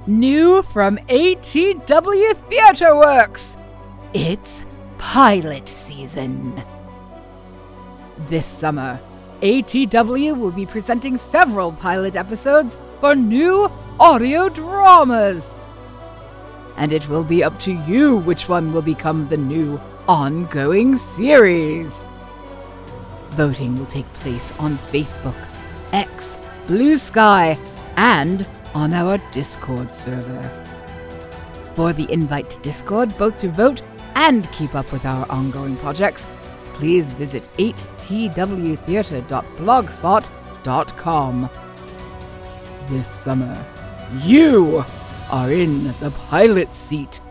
New from ATW Theatre Works, it's pilot season. This summer, ATW will be presenting several pilot episodes for new audio dramas. And it will be up to you which one will become the new ongoing series. Voting will take place on Facebook, X, Blue Sky, and on our Discord server. For the invite to Discord, both to vote and keep up with our ongoing projects, please visit 8twtheatre.blogspot.com. This summer, you are in the pilot seat.